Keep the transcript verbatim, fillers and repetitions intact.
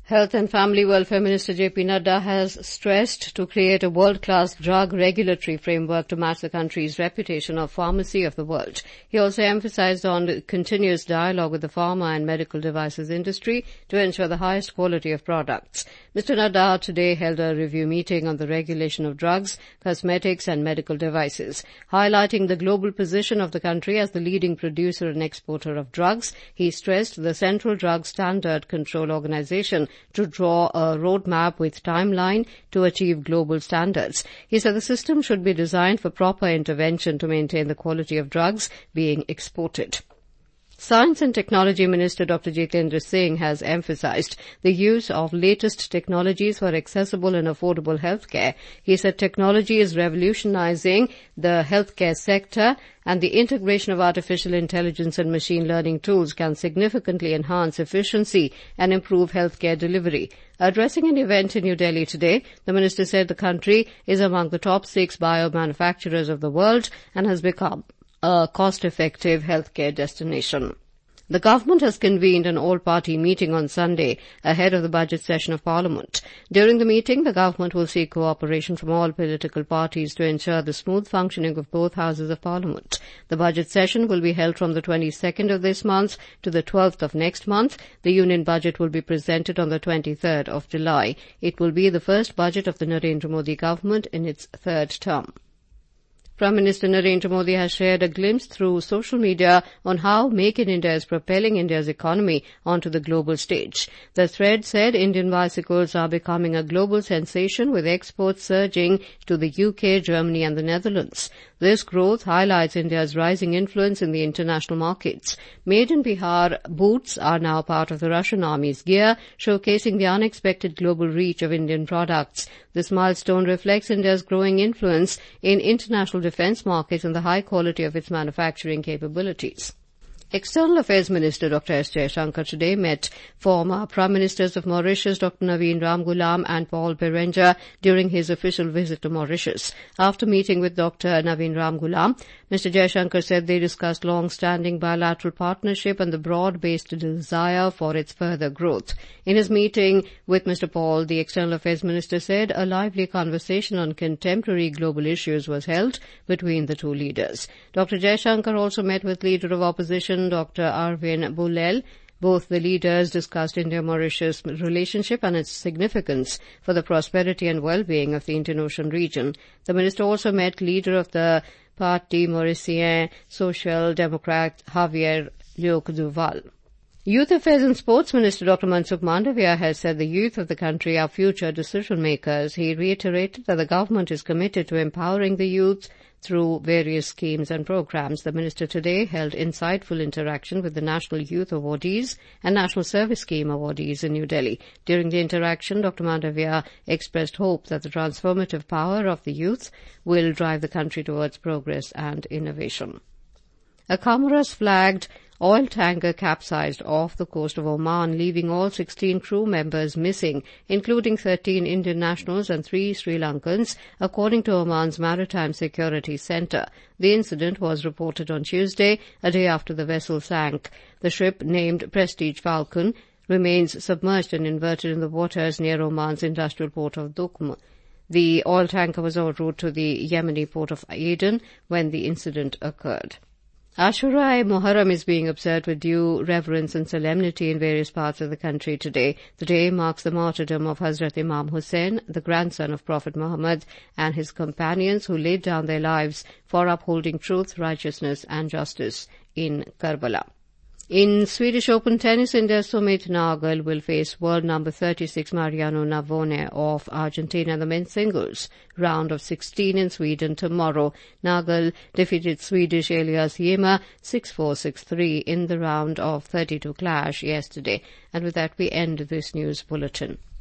Health and Family Welfare Minister J P Nadda has stressed to create a world-class drug regulatory framework to match the country's reputation of pharmacy of the world. He also emphasized on continuous dialogue with the pharma and medical devices industry to ensure the highest quality of products. Mister Nadda today held a review meeting on the regulation of drugs, cosmetics and medical devices. Highlighting the global position of the country as the leading producer and exporter of drugs, he stressed the Central Drug Standard Control Organization to draw a roadmap with timeline to achieve global standards. He said the system should be designed for proper intervention to maintain the quality of drugs being exported. Science and Technology Minister Doctor Jitendra Singh has emphasized the use of latest technologies for accessible and affordable healthcare. He said technology is revolutionizing the healthcare sector and the integration of artificial intelligence and machine learning tools can significantly enhance efficiency and improve healthcare delivery. Addressing an event in New Delhi today, the minister said the country is among the top six biomanufacturers of the world and has become a cost-effective healthcare destination. The government has convened an all-party meeting on Sunday ahead of the budget session of Parliament. During the meeting, the government will seek cooperation from all political parties to ensure the smooth functioning of both houses of Parliament. The budget session will be held from the twenty-second of this month to the twelfth of next month. The union budget will be presented on the twenty-third of July. It will be the first budget of the Narendra Modi government in its third term. Prime Minister Narendra Modi has shared a glimpse through social media on how Make in India is propelling India's economy onto the global stage. The thread said Indian bicycles are becoming a global sensation with exports surging to the U K, Germany and the Netherlands. This growth highlights India's rising influence in the international markets. Made in Bihar boots are now part of the Russian Army's gear, showcasing the unexpected global reach of Indian products. This milestone reflects India's growing influence in international defence markets and the high quality of its manufacturing capabilities. External Affairs Minister Doctor S. Jaishankar today met former Prime Ministers of Mauritius Doctor Naveen Ramgoolam and Paul Berenger during his official visit to Mauritius. After meeting with Doctor Naveen Ramgoolam, Mister Jaishankar said they discussed long-standing bilateral partnership and the broad-based desire for its further growth. In his meeting with Mister Paul, the External Affairs Minister said a lively conversation on contemporary global issues was held between the two leaders. Doctor Jaishankar also met with Leader of Opposition Doctor Arvind Bulel. Both the leaders discussed India-Mauritius relationship and its significance for the prosperity and well-being of the Indian Ocean region. The minister also met leader of the Parti Mauricien Social Democrat Javier Luc Duval. Youth Affairs and Sports Minister Doctor Mansukh Mandavia has said the youth of the country are future decision makers. He reiterated that the government is committed to empowering the youth through various schemes and programs. The minister today held insightful interaction with the National Youth Awardees and National Service Scheme Awardees in New Delhi. During the interaction, Doctor Mandavia expressed hope that the transformative power of the youth will drive the country towards progress and innovation. A Comoros-flagged oil tanker capsized off the coast of Oman, leaving all sixteen crew members missing, including thirteen Indian nationals and three Sri Lankans, according to Oman's Maritime Security Centre. The incident was reported on Tuesday, a day after the vessel sank. The ship, named Prestige Falcon, remains submerged and inverted in the waters near Oman's industrial port of Dukm. The oil tanker was en route to the Yemeni port of Aden when the incident occurred. Ashura-e-Muharram is being observed with due reverence and solemnity in various parts of the country today. The day marks the martyrdom of Hazrat Imam Hussain, the grandson of Prophet Muhammad, and his companions who laid down their lives for upholding truth, righteousness and justice in Karbala. In Swedish Open tennis, India's Sumit Nagal will face world number thirty-six Mariano Navone of Argentina in the men's singles round of sixteen in Sweden tomorrow. Nagal defeated Swedish Elias Yema six four, six three in the round of thirty-two clash yesterday. And with that, we end this news bulletin.